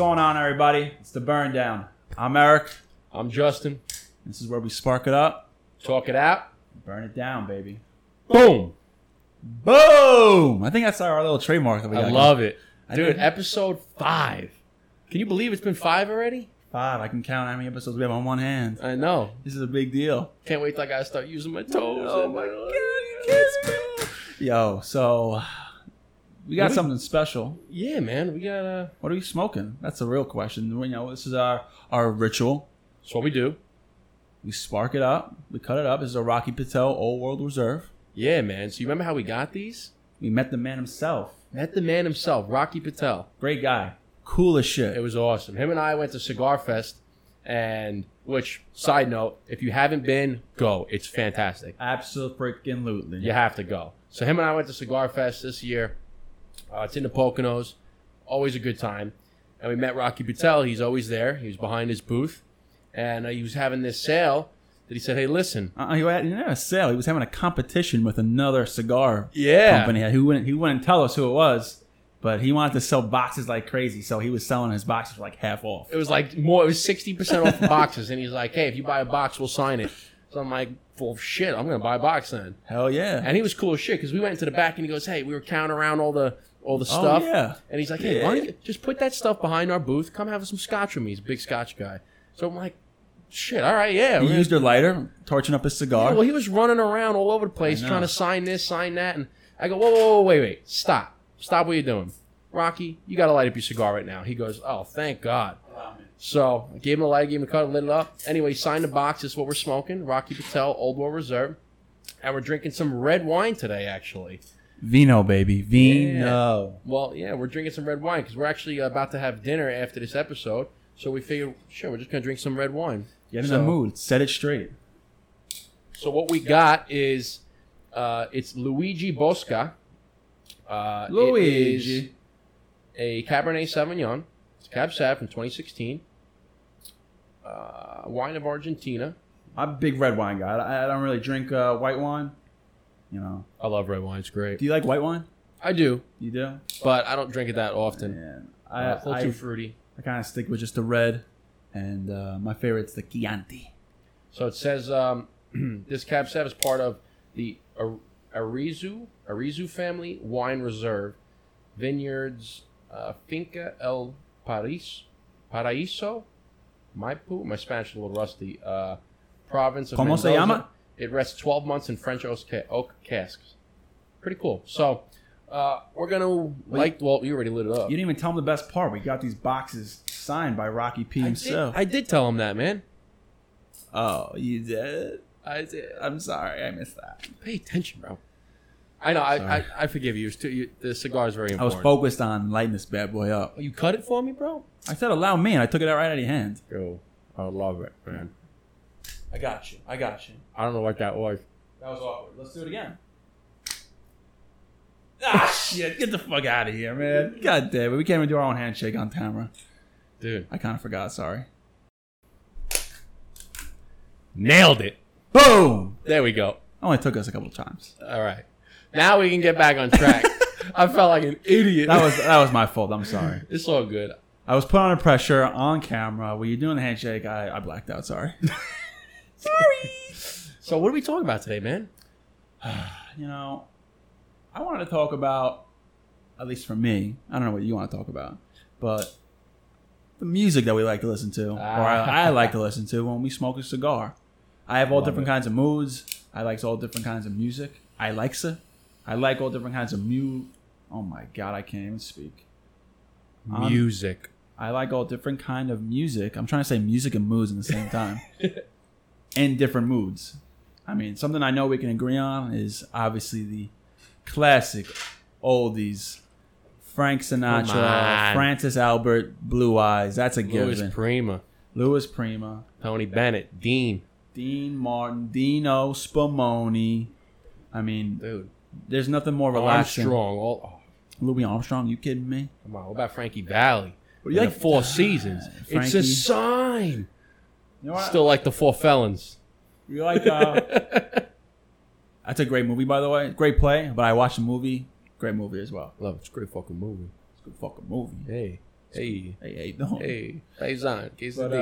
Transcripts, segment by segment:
going on, everybody? It's the Burn Down. I'm Eric. I'm Justin. This is where we spark it up, Talk it out. burn it down, baby. Boom. Boom! I think that's our little trademark that we got. I love it. I Dude, think- episode 5. Can you believe it's been 5 already? 5. I can count how many episodes we have on one hand. I know. This is a big deal. Can't wait till I gotta start using my toes. Oh my God, you kidding me? Yo, so we got something special. Yeah, man. We got What are we smoking? That's the real question. You know, this is our ritual. That's what we do. We spark it up. We cut it up. This is a Rocky Patel Old World Reserve. Yeah, man. So you remember how we got these? We met the man himself. Met the man himself, Rocky Patel. Great guy. Cool as shit. It was awesome. Him and I went to Cigar Fest, and which, side note, if you haven't been, go. It's fantastic. Absolutely. You have to go. So him and I went to Cigar Fest this year. It's in the Poconos. Always a good time. And we met Rocky Patel. He's always there. He was behind his booth. And he was having this sale that he said, hey, listen. He didn't have a sale. He was having a competition with another cigar Yeah. company. He wouldn't tell us who it was, but he wanted to sell boxes like crazy. So he was selling his boxes for like half off. It was like more. It was 60% off the boxes. And he's like, hey, if you buy a box, we'll sign it. So I'm like, well, shit, I'm going to buy a box then. Hell yeah. And he was cool as shit because we went into the back and he goes, hey, we were counting around all the stuff. Yeah. And he's like, hey, why don't you just put that stuff behind our booth? Come have some scotch with me. He's a big scotch guy. So I'm like, shit, all right, yeah. He used a lighter, torching up his cigar. Yeah, well, he was running around all over the place trying to sign this, sign that. And I go, whoa, wait. Stop. Stop what you're doing. Rocky, you got to light up your cigar right now. He goes, oh, thank God. So I gave him a light, gave him a cut, lit it up. Anyway, signed the box. This is what we're smoking. Rocky Patel, Old World Reserve. And we're drinking some red wine today, actually. Vino, baby. Vino. Well, yeah, we're drinking some red wine because we're actually about to have dinner after this episode. So we figured, sure, we're just going to drink some red wine. Get in the mood. Set it straight. So what we got is, it's Luigi Bosca. Luigi. It is a Cabernet Sauvignon. It's Cab Sav from 2016. Wine of Argentina. I'm a big red wine guy. I don't really drink white wine. You know. I love red wine. It's great. Do you like white wine? I do, You do? but I don't drink it that often. Yeah. It's a little too fruity. I kind of stick with just the red, and my favorite's the Chianti. So it says this Cab Sav is part of the Arizu family wine reserve, vineyards, Finca El Paraíso, Maipu. My Spanish is a little rusty. Province of ¿Cómo Mendoza. se llama? It rests 12 months in French oak casks. Pretty cool. So we're gonna well, you already lit it up. You didn't even tell him the best part. We got these boxes signed by Rocky P himself. I did tell him that, man. Oh, you did? I did. I'm sorry. I missed that. Pay attention, bro. I know. I forgive you. The cigar is very I was important. focused on lighting this bad boy up. You cut it for me, bro? I said allow me, and I took it out right out of your hand. Yo, I love it, man. I got you. I don't know what that was. That was awkward. Let's do it again. Ah, shit. Get the fuck out of here, man. God damn it. We can't even do our own handshake on camera. Dude. I kind of forgot. Sorry. Nailed it. Boom. There we go. Only took us a couple of times. All right. Now we can get back on track. I felt like an idiot. That was my fault. I'm sorry. It's all good. I was put under pressure on camera. When you're doing the handshake, I blacked out. Sorry. Sorry. So what are we talking about today, man? You know, I wanted to talk about, at least for me, I don't know what you want to talk about, but the music that we like to listen to, or I like to listen to when we smoke a cigar. I have all different kinds of moods. I like all different kinds of music. I like all different kinds of Oh my God, I can't even speak. Music. I like all different kind of music. I'm trying to say music and moods in the same time. In different moods. I mean, something I know we can agree on is obviously the classic oldies. Frank Sinatra, Francis Albert, Blue Eyes. That's a given. Louis Prima. Tony Bennett. Dean Martin. Dino Spumoni. I mean, dude, there's nothing more relaxing. Louis Armstrong, you kidding me? Come on, what about Frankie Valli? Well, you like the Four Seasons? It's a sign. You know what? Still like the Four Felons. You like that's a great movie, by the way. Great play, but I watched the movie. Great movie as well. Love it. It's a great fucking movie. It's a good fucking movie. Hey. Hey, don't. hey, Faison,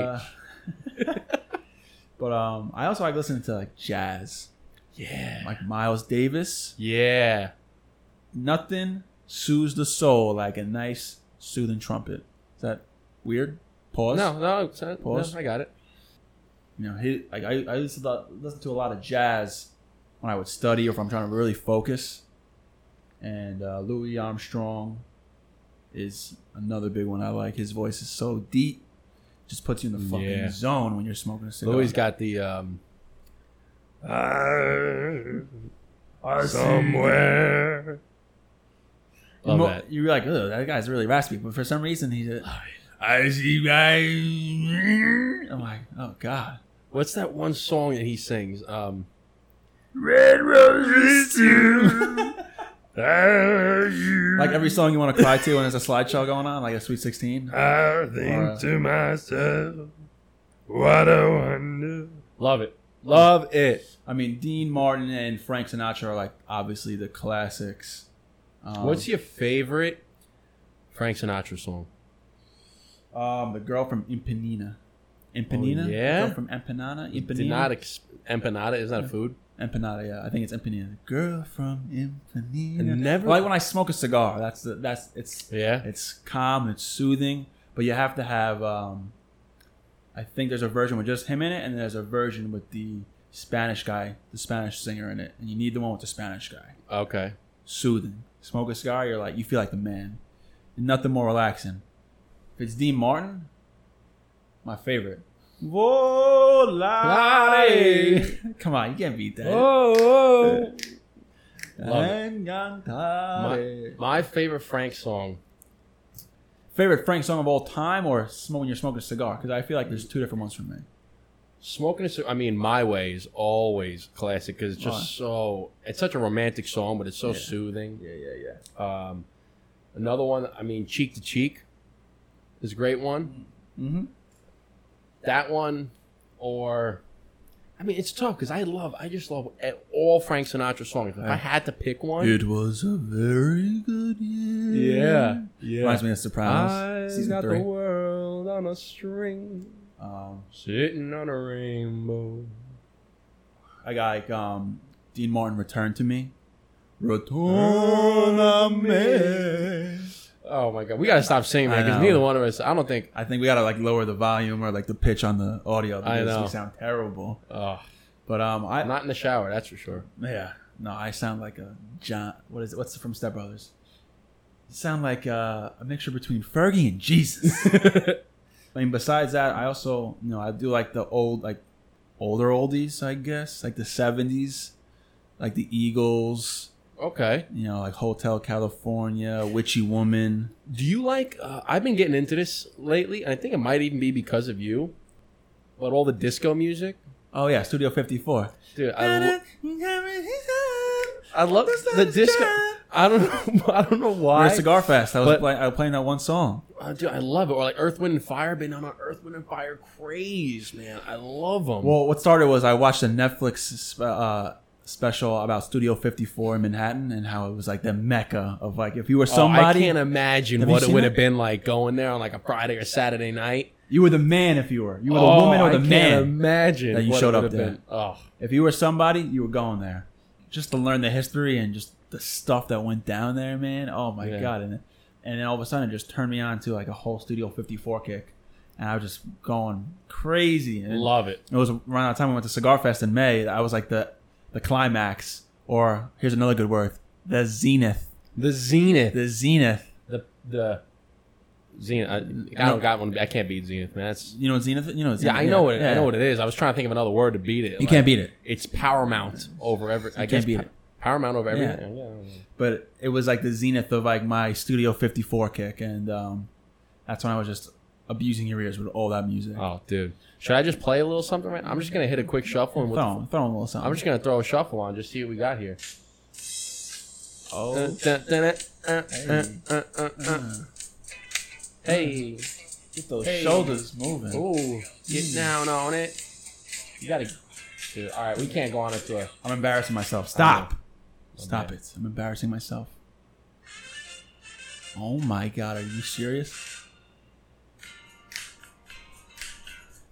But I also like listening to like jazz. Yeah. Like Miles Davis. Yeah. Nothing soothes the soul like a nice soothing trumpet. Is that weird? Pause. No, Pause. I got it. You know, I used to listen to a lot of jazz when I would study or if I'm trying to really focus. And Louis Armstrong is another big one I like. His voice is so deep. Just puts you in the fucking zone when you're smoking a cigar. Louis got the somewhere. Love that. You're like, oh, that guy's really raspy. But for some reason, he's I see guys. I'm like, oh, God. What's that one song that he sings? Red Roses too. Like every song you want to cry to when there's a slideshow going on, like a Sweet 16. I think to myself, what a wonder. Love it. Love it. I mean, Dean Martin and Frank Sinatra are like obviously the classics. What's your favorite Frank Sinatra song? The girl from Empanada. Empanada? Oh, yeah? The girl from Empanada? Empanada, isn't that a food? Empanada, yeah. I think it's Empanada. Girl from Empanada. Never. Like when I smoke a cigar, Yeah. It's calm, it's soothing, but you have to have I think there's a version with just him in it, and there's a version with the Spanish guy, the Spanish singer in it, and you need the one with the Spanish guy. Okay. Soothing. Smoke a cigar, you feel like the man. Nothing more relaxing. If it's Dean Martin, my favorite. Volare. Come on, you can't beat that. Oh. Love My favorite Frank song. Favorite Frank song of all time, or when you're smoking a cigar? Because I feel like there's two different ones for me. Smoking a cigar, I mean, My Way is always classic because it's just it's such a romantic song, but it's so soothing. Yeah. Another one, I mean, Cheek to Cheek is a great one. Mm-hmm. That one, or, I mean, it's tough because I just love all Frank Sinatra songs. If I had to pick one. It was a very good year. Yeah. Reminds me of Sopranos. I got the world on a string. Sitting on a rainbow. I got like Dean Martin, Return to Me. Return a me. Oh my God, we gotta stop singing that because neither one of us. I think we gotta like lower the volume or like the pitch on the audio because I know. we sound terrible. Oh, but not in the shower, that's for sure. Yeah, no, I sound like a John. What's from Step Brothers? You sound like a mixture between Fergie and Jesus. I mean, besides that, I also I do like the older oldies, I guess, like the 70s, like the Eagles. Okay. Like Hotel California, Witchy Woman. Do you like... I've been getting into this lately, and I think it might even be because of you, but all the disco music. Oh, yeah, Studio 54. Dude, I love the disco... I don't know why. We're at Cigar Fest. I was playing that one song. Dude, I love it. Or like Earth, Wind, and Fire. Been on an Earth, Wind, and Fire craze, man. I love them. Well, what started was I watched a Netflix special about Studio 54 in Manhattan and how it was like the mecca of like if you were somebody. I can't imagine what it would have been like going there on like a Friday or Saturday night. You were the man if you were. You were the woman or the man. I can't imagine that you showed up there. Oh. If you were somebody, you were going there. Just to learn the history and just the stuff that went down there, man. Oh my God. And then all of a sudden it just turned me on to like a whole Studio 54 kick. And I was just going crazy. And love it. It was around that time we went to Cigar Fest in May. I was like the climax, or here's another good word, the zenith. The zenith. The zenith. The zenith. I don't got one. I can't beat zenith, man. That's, you know what zenith? You know what zenith? Yeah, I know it. I know what it is. I was trying to think of another word to beat it. You can't beat it. It's paramount over every. I can't beat it. Paramount over everything. Yeah. But it was like the zenith of like my Studio 54 kick, and that's when I was just abusing your ears with all that music. Oh, dude. Should I just play a little something? Right? I'm just gonna hit a quick shuffle and throw a little something. I'm just gonna throw a shuffle on, just see what we got here. Oh. Hey. Get those shoulders moving. Ooh. Get down on it. You gotta. Dude, all right, we can't go on a tour. I'm embarrassing myself. Stop. Stop it. I'm embarrassing myself. Oh my God, are you serious?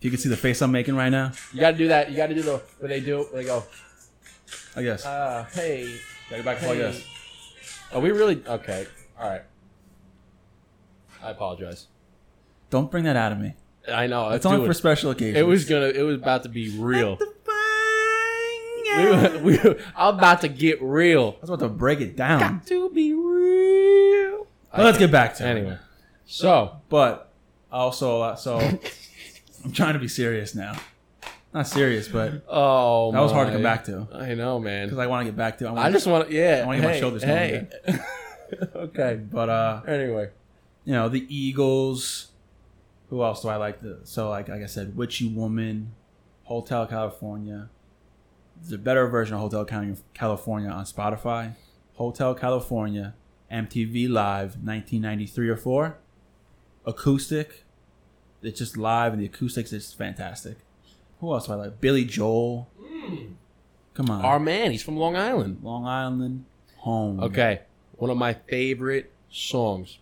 You can see the face I'm making right now. You got to do that. You got to do the where they do. They go. I guess. Hey. Got it back like this. Are we really okay? All right. I apologize. Don't bring that out of me. I know. It's only for special occasions. It was about to be real. I'm about to get real. I was about to break it down. Got to be real. Well, let's get back to it. Anyway. So, but also, I'm trying to be serious now. Not serious, but that was hard to come back to. I know, man. Because I want to get back to. I just want to. Yeah. I want to get my shoulders going again. Okay, but anyway, the Eagles. Who else do I like? Like I said, Witchy Woman, Hotel California. There's a better version of Hotel California on Spotify. Hotel California, MTV Live, 1993 or 4. Acoustic. It's just live, and the acoustics is fantastic. Who else do I like? Billy Joel. Come on. Our man, he's from Long Island. Long Island, home. Okay, one of my favorite songs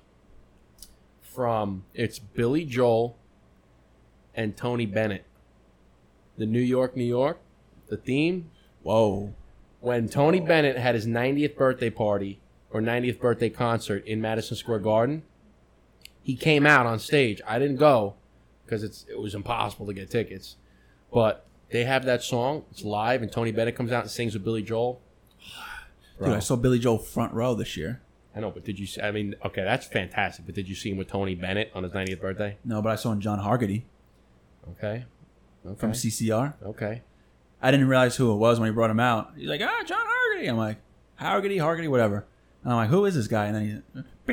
it's Billy Joel and Tony Bennett. The New York, New York, the theme. Whoa. When Tony Bennett had his 90th birthday party or 90th birthday concert in Madison Square Garden, he came out on stage. I didn't go because it was impossible to get tickets. But they have that song. It's live, and Tony Bennett comes out and sings with Billy Joel. Dude, I saw Billy Joel front row this year. I know, but did you see? I mean, okay, that's fantastic. But did you see him with Tony Bennett on his 90th birthday? No, but I saw him John Hargety. Okay. From CCR. Okay. I didn't realize who it was when he brought him out. He's like, John Hargety. I'm like, Hargety, whatever. And I'm like, who is this guy? And then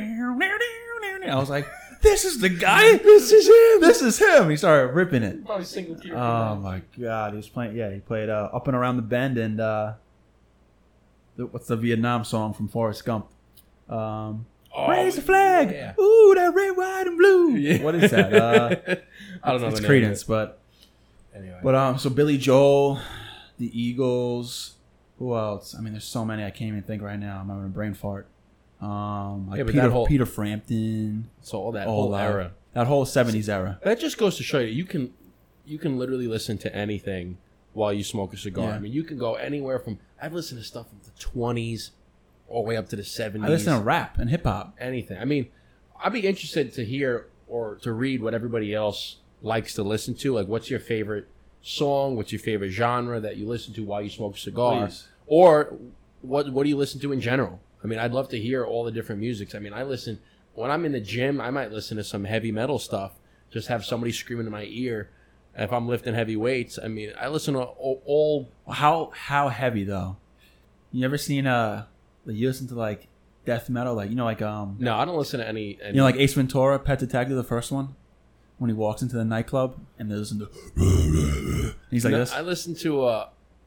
I was like, this is the guy. This is him. He started ripping it. Probably single tear. Oh my God, he was playing. Yeah, he played Up and Around the Bend and what's the Vietnam song from Forrest Gump? Raise the flag. Yeah. Ooh, that red, white, and blue. Yeah. What is that? I don't know. It's Creedence, but anyway. But so Billy Joel, the Eagles. Who else? I mean, there's so many I can't even think right now. I'm having a brain fart. Like Peter Frampton. So all that whole era. That whole 70s era. That just goes to show you can literally listen to anything while you smoke a cigar. Yeah. I mean, you can go anywhere from I've listened to stuff from the 20s all the way up to the 70s. I listen to rap and hip hop. Anything. I mean, I'd be interested to hear or to read what everybody else likes to listen to. Like, what's your favorite song? What's your favorite genre that you listen to while you smoke a cigar? Please. Or what do you listen to in general? I mean, I'd love to hear all the different musics. I mean, when I'm in the gym, I might listen to some heavy metal stuff. Just have somebody screaming in my ear. If I'm lifting heavy weights, I mean, I listen to all. How heavy though? You ever seen you listen to like death metal, like No, I don't listen to any. Like Ace Ventura, Pet Detective, the first one, when he walks into the nightclub and they listen to. He's like this. I listen to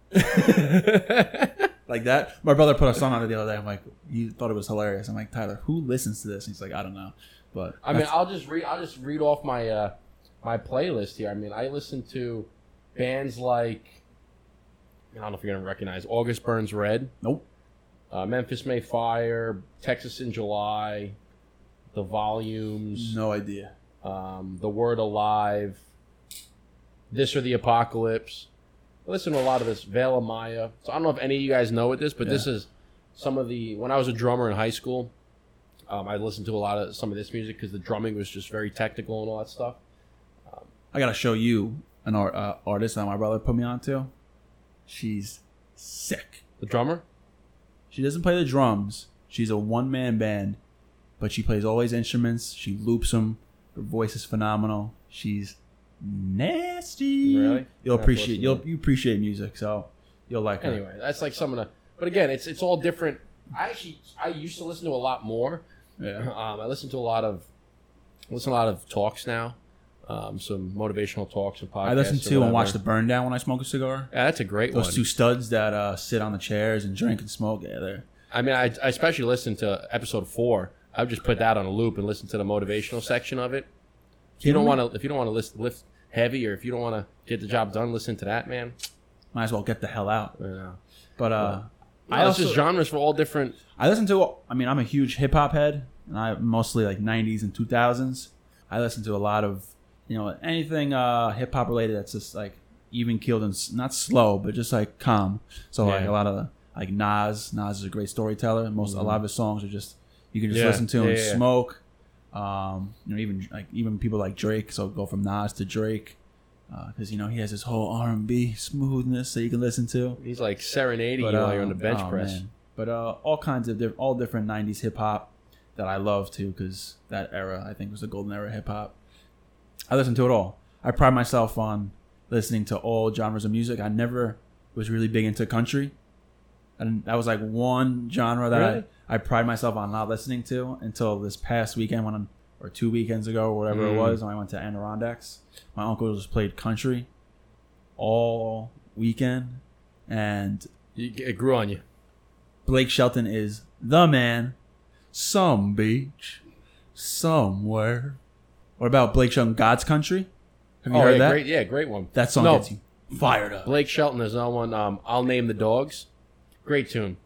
like that. My brother put a song on it the other day. I'm like, he thought it was hilarious. I'm like, Tyler, who listens to this? And he's like, I don't know, but I mean, I'll just read off my my playlist here. I mean, I listen to bands like I don't know if you're gonna recognize August Burns Red. Nope. Memphis May Fire, Texas in July, The Volumes. No idea. The Word Alive, This or the Apocalypse. I listen to a lot of this. Veil of Maya. So I don't know if any of you guys know what this, but this is some of the. When I was a drummer in high school, I listened to a lot of some of this music because the drumming was just very technical and all that stuff. I gotta show you an artist that my brother put me on to. She's sick. The drummer? She doesn't play the drums. She's a one-man band, but she plays all these instruments. She loops them. Her voice is phenomenal. She's nasty. Really? You appreciate music, so you'll like her. Anyway, that's like some of the. But again, it's all different. I used to listen to a lot more. Yeah. I listen to a lot of talks now. Some motivational talks and podcasts. I listen to and watch The Burn Down when I smoke a cigar. Yeah, that's a great one. Those two studs that sit on the chairs and drink and smoke. Yeah, they're. I mean, I especially listened to episode 4. I would just put that on a loop and listen to the motivational section of it. If you don't want to lift heavy, or if you don't want to get the job done, listen to that, man. Might as well get the hell out. Yeah. But it's just genres for all different. I listen to. I mean, I'm a huge hip hop head, and I mostly like 90s and 2000s. I listen to a lot of anything hip hop related that's just like even keeled and not slow, but just like calm. So like a lot of like Nas is a great storyteller. A lot of his songs are just you can just listen to and smoke. Even people like Drake. So go from Nas to Drake. Because he has this whole R&B smoothness that you can listen to. He's like serenading you while you're on the bench press. Man. But all kinds of all different '90s hip hop that I love too, because that era I think was the golden era of hip hop. I listen to it all. I pride myself on listening to all genres of music. I never was really big into country, and that was like one genre that I pride myself on not listening to until this past weekend or 2 weekends ago or whatever it was when I went to Adirondacks. My uncle just played country all weekend, and it grew on you. Blake Shelton is the man. Some beach, somewhere. What about Blake Shelton, God's Country? Have you heard that? Great one. That song gets you fired up. Blake Shelton is another one. I'll Name the Dogs. Great tune.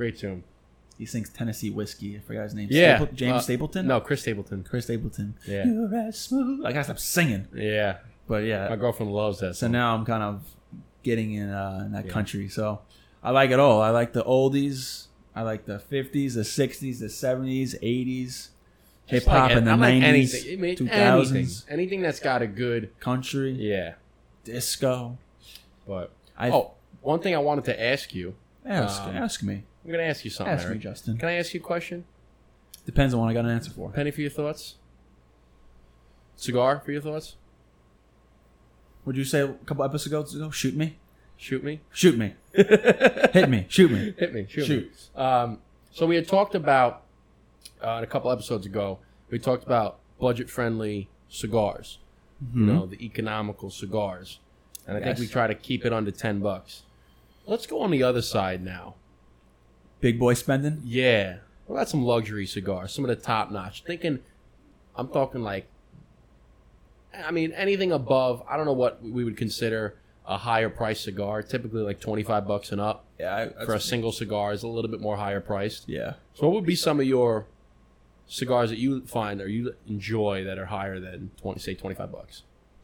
He sings Tennessee Whiskey. I forgot his name. Yeah. James Stapleton? No, Chris Stapleton. Yeah. You're as smooth. I gotta stop singing. Yeah. But yeah. My girlfriend loves that song. So now I'm kind of getting in that country. So I like it all. I like the oldies. I like the 50s, the 60s, the 70s, 80s. Hip hop in the 90s, 2000s. Anything that's got a good country. Yeah. Disco. But one thing I wanted to ask you. Ask me. I'm going to ask you something. Ask me, Justin. Can I ask you a question? Depends on what I got an answer for. Penny for your thoughts? Cigar for your thoughts? What'd you say a couple episodes ago? Shoot me? Shoot me? Shoot me. Hit me. Shoot me. Hit me. Shoot me. So we had talked about, a couple episodes ago, we talked about budget-friendly cigars. Mm-hmm. The economical cigars. And I think we try to keep it under $10. Let's go on the other side now. Big boy spending? Yeah. What about some luxury cigars? Some of the top-notch. I'm talking like, anything above, I don't know what we would consider a higher price cigar. Typically like $25 and up. Yeah. For a single cigar is a little bit more higher priced. Yeah. So what would be some of your cigars that you find or you enjoy that are higher than $25?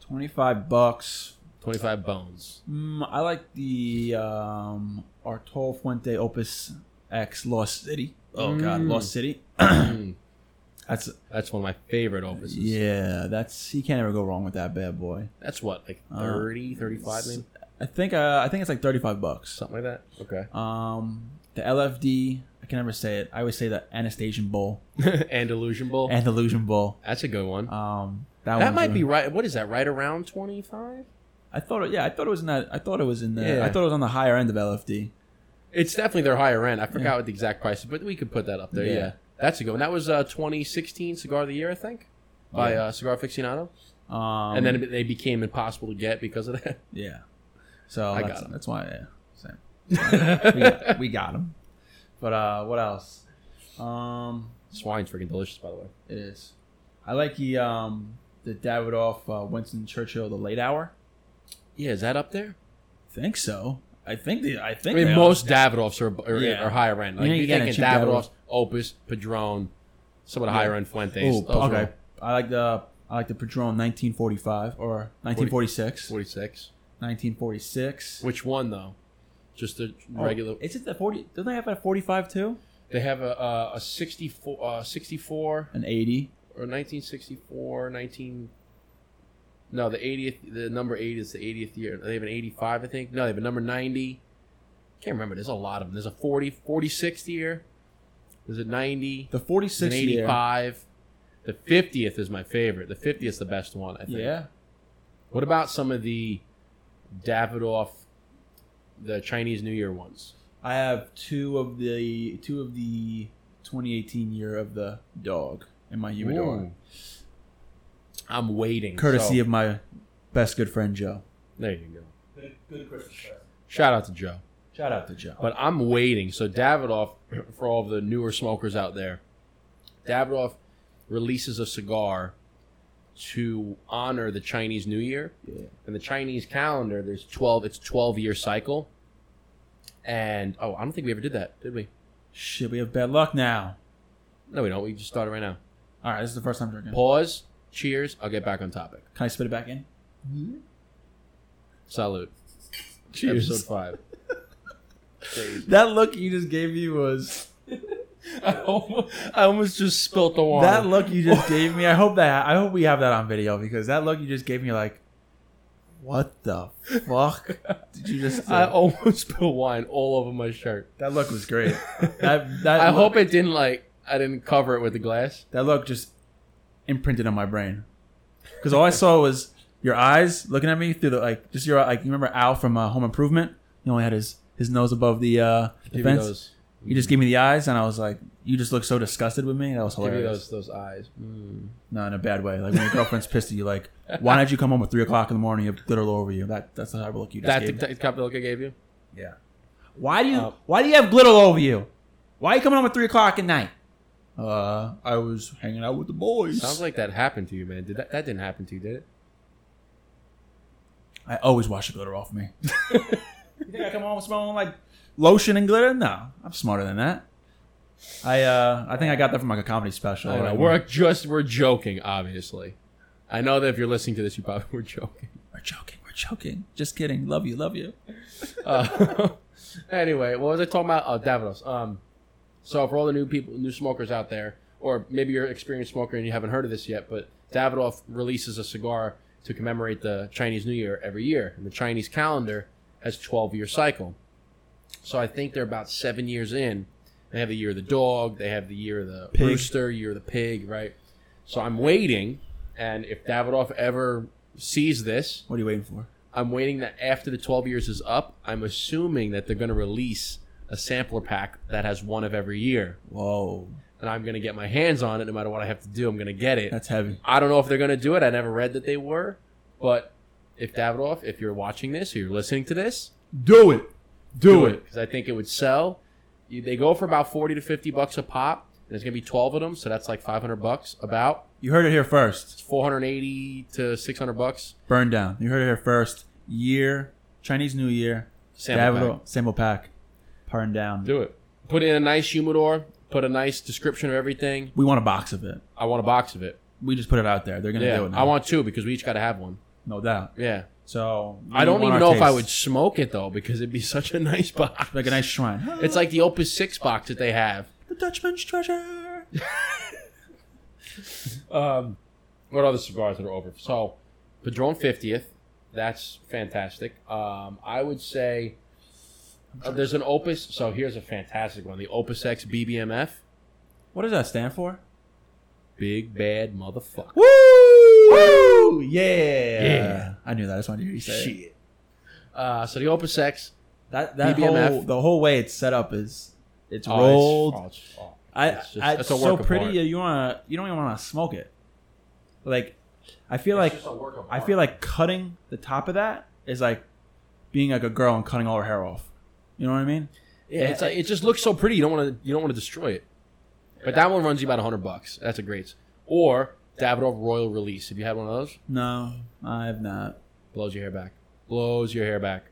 $25. 25 bones. I like the Arturo Fuente Opus X Lost City. Oh God, Lost City. That's one of my favorite opuses. Yeah, you can't ever go wrong with that bad boy. That's what, like 30, 35 maybe? I think it's like $35. Something like that. Okay. The LFD, I can never say it. I always say the Anastasian Bowl. Andalusian Bowl. Andalusian Bowl. That's a good one. That might be right. What is that? Right around 25? I thought it was in that. I thought it was in the. Yeah. I thought it was on the higher end of LFD. It's definitely their higher end. I forgot what the exact price is, but we could put that up there. Yeah. That's a good one. That was 2016 Cigar of the Year, I think, by Cigar Aficionado. And then they became impossible to get because of that. Yeah. So I got them. That's why. Yeah. we got them. But what else? This wine's freaking delicious, by the way. It is. I like the Davidoff Winston Churchill, the Late Hour. Yeah, is that up there? I think so. I think most Davidoffs are higher end. Like you're thinking Davidoffs, Opus, Padron, some of the higher end Fuentes. Ooh, okay. I like the Padron 1945 or 1946. 1946. Which one though? Just the regular. Is it the 40? Don't they have a 45 too? They have a 64, an 80, or 1964, 19. No, the 80th. The number 8 is the 80th year. They have an 85, I think. No, they have a number 90. Can't remember. There's a lot of them. There's a 46th year. There's a 90. The 46th 85. Year. The 50th is my favorite. The 50th is the best one, I think. Yeah. What about some of the Davidoff, the Chinese New Year ones? I have two of the 2018 year of the dog in my humidor. Ooh. I'm waiting. Courtesy of my best good friend Joe. There you go. Good Christmas present. Shout out to Joe. But I'm waiting. So Davidoff, for all of the newer smokers out there, Davidoff releases a cigar to honor the Chinese New Year. Yeah. And the Chinese calendar, it's a 12-year cycle. And, I don't think we ever did that, did we? Shit, we have bad luck now. No, we don't. We just started right now. All right, this is the first time drinking. Pause. Cheers. I'll get back on topic. Can I spit it back in? Salute. Cheers. Episode 5. Crazy. That look you just gave me was... I almost just spilt the wine. That look you just gave me, I hope we have that on video, because that look you just gave me, like, what the fuck did you just say? I almost spilled wine all over my shirt. That look was great. I hope it didn't, like, I didn't cover it with the glass. That look just imprinted on my brain. Because all I saw was your eyes looking at me through the, like, just your, like, you remember Al from Home Improvement? He only had his nose above the fence. He just gave me the eyes, and I was like, you just look so disgusted with me. That was hilarious. Give me those eyes. No, in a bad way. Like when your girlfriend's pissed at you, like, why did you come home at 3 o'clock in the morning? You have glitter all over you. That's the type of look you just gave me. That's the type of look I gave you? Yeah. Why do you have glitter all over you? Why are you coming home at 3 o'clock at night? I was hanging out with the boys. Sounds like that happened to you, man. That didn't happen to you, did it? I always wash the glitter off me. You think I come home smelling like lotion and glitter? No, I'm smarter than that. I think I got that from like a comedy special. I know. We're joking, obviously. I know that if you're listening to this, you probably were joking. We're joking. Just kidding. Love you. Anyway, what was I talking about? Oh, Davidoff. So for all the new smokers out there, or maybe you're an experienced smoker and you haven't heard of this yet, but Davidoff releases a cigar to commemorate the Chinese New Year every year. And the Chinese calendar has 12-year cycle. So I think they're about 7 years in. They have the year of the dog. They have the year of the rooster, year of the pig, right? So I'm waiting, and if Davidoff ever sees this... What are you waiting for? I'm waiting that after the 12 years is up, I'm assuming that they're going to release a sampler pack that has one of every year. Whoa. And I'm going to get my hands on it. No matter what I have to do, I'm going to get it. That's heavy. I don't know if they're going to do it. I never read that they were. But if Davidoff, if you're watching this or you're listening to this... Do it. Do it. Because I think it would sell. They go for about $40 to $50 a pop. And there's going to be 12 of them, so that's like $500 about. You heard it here first. It's $480 to $600. Burn down. You heard it here first. Chinese New Year. Sample pack. Burn down. Do it. Put it in a nice humidor. Put a nice description of everything. We want a box of it. I want a box of it. We just put it out there. They're going to do it now. I want two because we each got to have one. No doubt. Yeah. So I don't even know if I would smoke it though, because it'd be such a nice box, like a nice shrine. It's like the Opus 6 box that they have. The Dutchman's treasure. What other cigars that are over? So, Padron 50th, that's fantastic. I would say there's an Opus. So here's a fantastic one: the Opus X BBMF. What does that stand for? Big bad motherfucker. Woo! Woo! Yeah. I knew that. I just wanted to hear you say it. So the Opus X, that BBMF, the whole way it's set up is it's rolled. It's so pretty. You don't even want to smoke it. Like I feel like cutting the top of that is like being like a girl and cutting all her hair off. You know what I mean? Yeah. It's like, it just looks so pretty. You don't want to destroy it. But that one runs you about $100. That's a great. Or Davidoff Royal Release. Have you had one of those? No, I have not. Blows your hair back. Blow your hair back.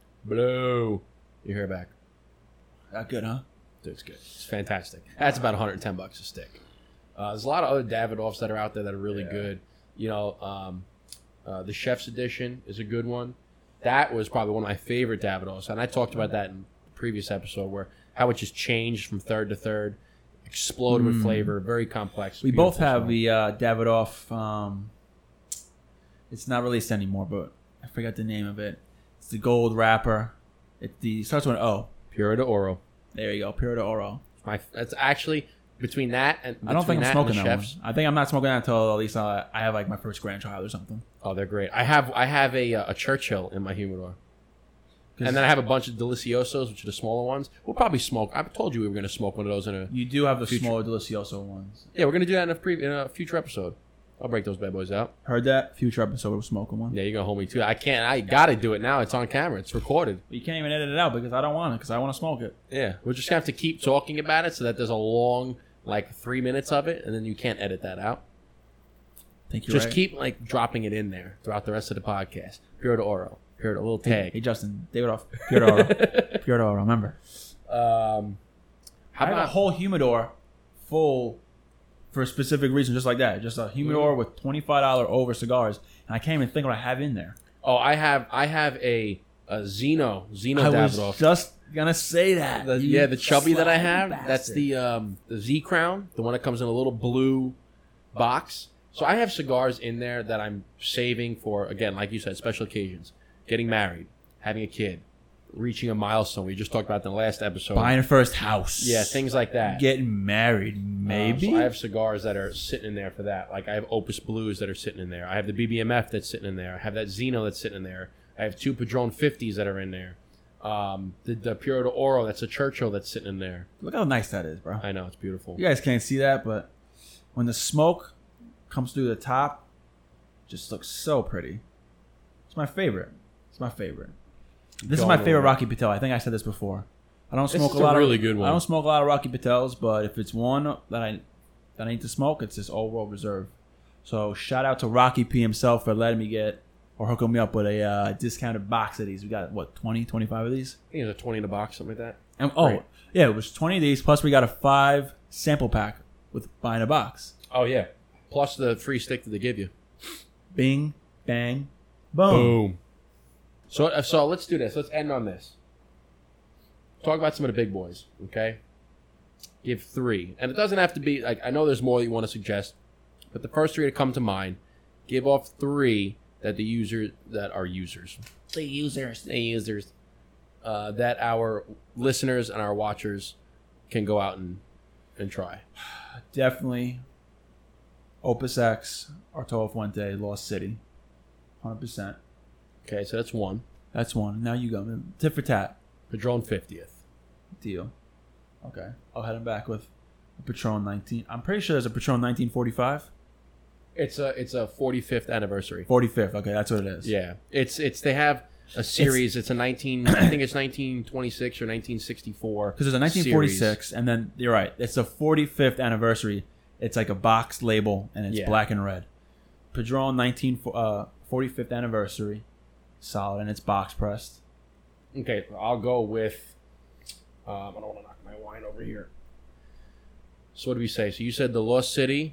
That good, huh? Dude, it's good. It's fantastic. That's about $110 a stick. There's a lot of other Davidoffs that are out there that are really good. You know, the Chef's Edition is a good one. That was probably one of my favorite Davidoffs, and I talked about that in the previous episode, where how it just changed from third to third, exploded with flavor, very complex. We both have the Davidoff. It's not released anymore, but I forgot the name of it. It's the gold wrapper. It starts with an O. Puro de Oro. There you go, Puro de Oro. That's actually between that and I don't think I'm smoking that one. I think I'm not smoking that until at least I have like my first grandchild or something. Oh, they're great. I have a Churchill in my humidor. And then I have a bunch of Deliciosos, which are the smaller ones. We'll probably smoke. I told you we were going to smoke one of those in a... You do have the smaller Delicioso ones. Yeah, we're going to do that in a future episode. I'll break those bad boys out. Heard that? Future episode, we're smoking one. Yeah, you're going to hold me to it. I got to do it now. It's on camera. It's recorded. You can't even edit it out because I don't want it, because I want to smoke it. Yeah, we're just going to have to keep talking about it so that there's a long, 3 minutes of it, and then you can't edit that out. Think you're just right. Keep, dropping it in there throughout the rest of the podcast. Puro de Oro. Pure, a little tag. Hey Justin, Davidoff. Pure de Oro. Pure de Oro, remember. How I have a whole humidor full for a specific reason, just like that. Just a humidor with $25 over cigars, and I can't even think what I have in there. Oh, I have a Zeno I Davidoff. was just gonna say that. The chubby that I have. bastard. That's the Z Crown, the one that comes in a little blue box. So I have cigars in there that I'm saving for, again, like you said, special occasions. Getting married, having a kid, reaching a milestone. We just talked about in the last episode. Buying a first house. Yeah, things like that. Getting married, maybe. So I have cigars that are sitting in there for that. Like I have Opus Blues that are sitting in there. I have the BBMF that's sitting in there. I have that Zeno that's sitting in there. I have 2 Padron 50s that are in there. The Puro de Oro, that's a Churchill that's sitting in there. Look how nice that is, bro. I know, it's beautiful. You guys can't see that, but when the smoke comes through the top, it just looks so pretty. It's my favorite. This is my favorite Rocky Patel. I think I said this before. I don't smoke a really good one. I don't smoke a lot of Rocky Patels, but if it's one that I need to smoke, it's this Old World Reserve. So shout out to Rocky P himself for letting me get or hooking me up with a discounted box of these. We got what, 20, 25 of these? I think there's a 20 in a box, something like that. And yeah, it was 20 of these. Plus we got a 5 sample pack with buying a box. Oh yeah, plus the free stick that they give you. Bing, bang, boom. So let's do this. Let's end on this. Talk about some of the big boys, okay? Give 3. And it doesn't have to be, like, I know there's more that you want to suggest, but the first 3 that come to mind, give off 3 that the users, that our listeners and our watchers can go out and try. Definitely Opus X, Arturo Fuente, Lost City. 100%. Okay, so that's 1. That's 1. Now you go. Tit for tat. Padron 50th. Deal. Okay. I'll head him back with a Patron 19. I'm pretty sure there's a Patron 1945. It's a 45th anniversary. 45th. Okay, that's what it is. Yeah. It's they have a series. It's a 19 I think it's 1926 or 1964. Because there's a 1946 and then you're right. It's a 45th anniversary. It's like a box label and it's black and red. Padron 45th anniversary. Solid, and it's box pressed. Okay, I'll go with I don't want to knock my wine over here. So what did we say? So you said the Lost City.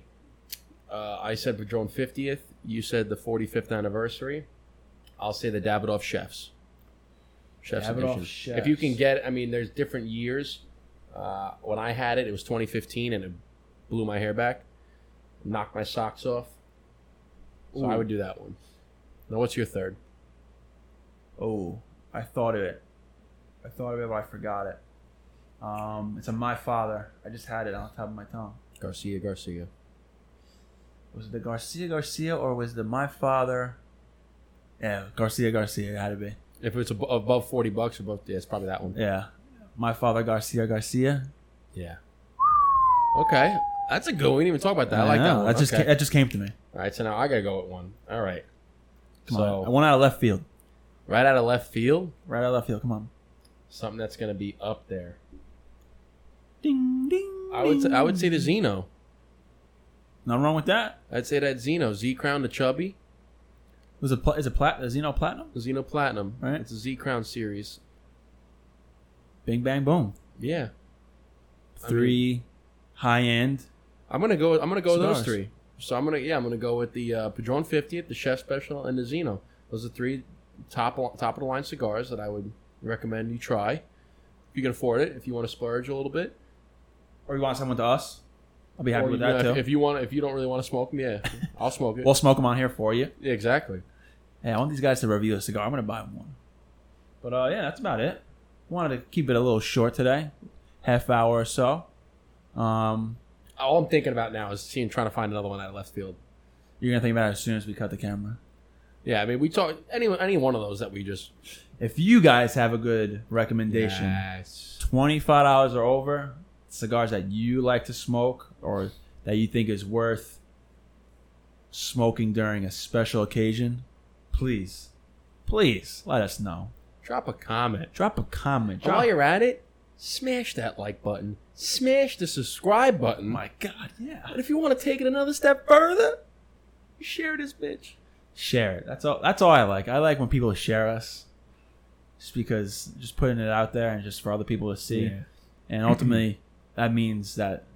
I said Padron 50th. You said the 45th anniversary. I'll say the Davidoff Chefs. Davidoff Edition. Chefs. If you can get, I mean, there's different years. When I had it, it was 2015, and it blew my hair back, knocked my socks off. So I would do that one. Now, what's your third? Oh, I thought of it, but I forgot it. It's a My Father. I just had it on top of my tongue. Garcia. Was it the Garcia, or was the My Father? Yeah, Garcia. It had to be. If it's above $40 or above, yeah, it's probably that one. Yeah, My Father Garcia. Yeah. Okay, that's a good one. We didn't even talk about that. I like that one. That just came to me. All right, so now I gotta go with one. All right. Come on. I went out of left field. Right out of left field? Right out of left field. Come on. Something that's going to be up there. Ding, ding. I would say the Zeno. Nothing wrong with that. I'd say that Zeno. Z Crown the Chubby. Is it a Zeno Platinum? The Zeno Platinum. Right. It's a Z Crown series. Bing, bang, boom. Yeah. 3 high end. I'm gonna go with those cigars. 3. So I'm gonna go with the Padron 50th, the Chef Special, and the Zeno. Those are 3 top of the line cigars that I would recommend you try. If you can afford it, if you want to splurge a little bit, or you want someone to us, I'll be happy with that too. If you don't really want to smoke them, yeah, I'll smoke it. We'll smoke them on here for you. Yeah, exactly. Hey, I want these guys to review a cigar. I'm gonna buy one. But yeah, that's about it. Wanted to keep it a little short today, half hour or so. All I'm thinking about now is trying to find another one out of left field. You're gonna think about it as soon as we cut the camera. Yeah, I mean, we talk any one of those that we just. If you guys have a good recommendation, yes. $25 or over, cigars that you like to smoke or that you think is worth smoking during a special occasion, please let us know. Drop a comment. While you're at it, smash that like button. Smash the subscribe button. My God, yeah. And if you want to take it another step further, share this bitch. Share it. That's all I like. I like when people share us, just because just putting it out there and just for other people to see. Yeah. And ultimately, that means that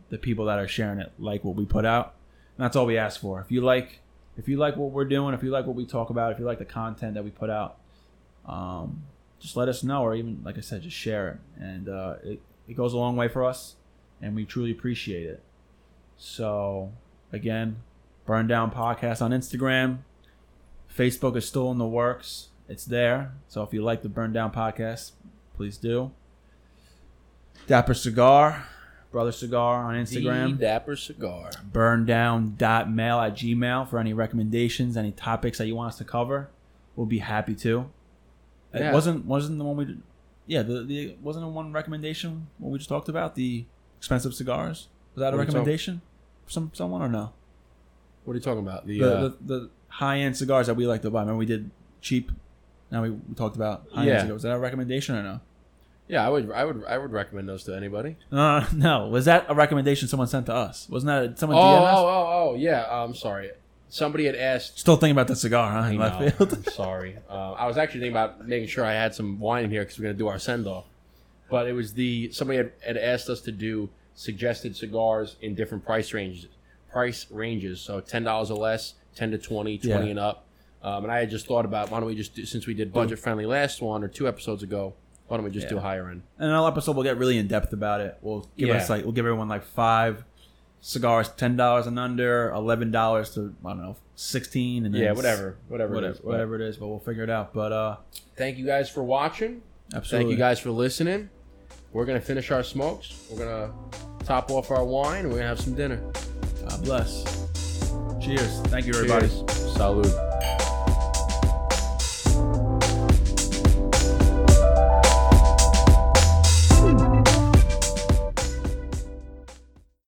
the people that are sharing it like what we put out. And that's all we ask for. If you like what we're doing, if you like what we talk about, if you like the content that we put out, just let us know, or even, like I said, just share it. And it goes a long way for us, and we truly appreciate it. So, again, Burn Down Podcast on Instagram. Facebook is still in the works. It's there. So if you like the Burn Down Podcast, please do. Dapper Cigar, Brother Cigar on Instagram. The Dapper Cigar. burndown.mail@gmail for any recommendations, any topics that you want us to cover. We'll be happy to. Yeah. It wasn't the one we did. Yeah, the wasn't the one recommendation what we just talked about, the expensive cigars. Was that a recommendation from someone or no? What are you talking about? The high end cigars that we like to buy. Remember we did cheap. Now we talked about high end cigars. Was that a recommendation or no? Yeah, I would recommend those to anybody. No. Was that a recommendation someone sent to us? Wasn't that someone DM us? Oh, yeah. I'm sorry. Somebody had asked. Still thinking about the cigar, huh? In left field. I'm sorry. I was actually thinking about making sure I had some wine in here because we're going to do our send off. But it was somebody had asked us to do suggested cigars in different price ranges. So $10 or less, 10 to 20, 20 and up. And I had just thought about, why don't we just do, since we did budget friendly last one or 2 episodes ago, why don't we just do higher end? And in our episode, we'll get really in depth about it. We'll give we'll give everyone like 5 cigars, $10 and under, $11 to, I don't know, 16, and then whatever it is. But we'll figure it out. But thank you guys for watching. Absolutely. Thank you guys for listening. We're gonna finish our smokes. We're gonna top off our wine, and we're gonna have some dinner. God bless. Cheers. Thank you, everybody. Cheers. Salud.